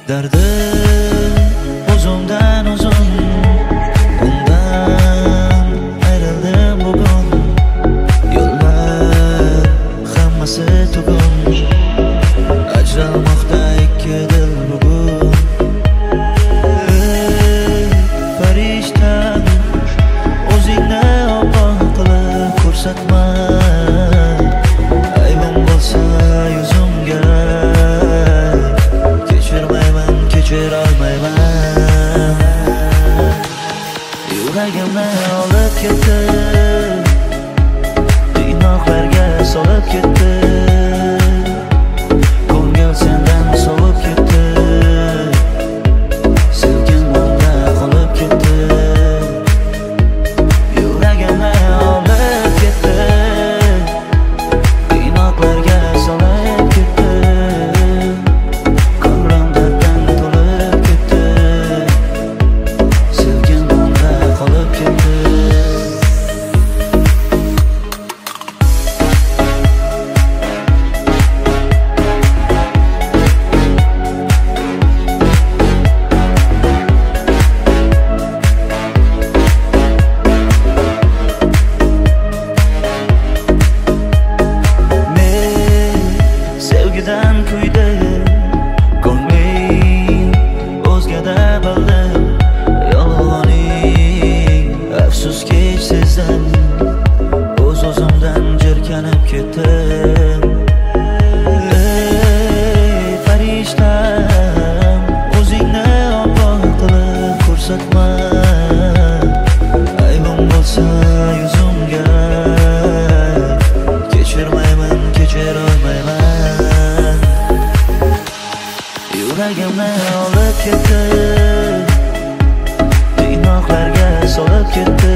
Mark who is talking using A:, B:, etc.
A: Dardim o'zimdan o'zim, undan ayrildim bugun. Yo'llar hammasi tugun, ajralmoqda ikki dil bugun. Ey farishtam, o'zingni oppoq qilib ko'rsatma. Aybim bo'lsa yuzimga, kechira olmayman. Yuragimni olib ketdi, qiynoqlarga solib ketdi. Ko'ngil sendan sovib ketdi, sevgimda qolib ketdi. Yuragimni olib ketdi, qiynoqlarga solib ketdi. Ko'nglim darddan to'lib ketdi, sevgimda qolib ketdi. Sevgidan kuydi ko'nglim, o'zgada bildim. Yolg'oning afsuski sezdim, o'z-o'zimdan jirkanib ketdim. Ey farishtam, o'zingni oppoq qilib ko'rsatma. Aybim bo'lsa yuzimga, kechirmayman, kechira olmayman. Yuragimni olib ketdi, qiynoqlarga solib ketdi.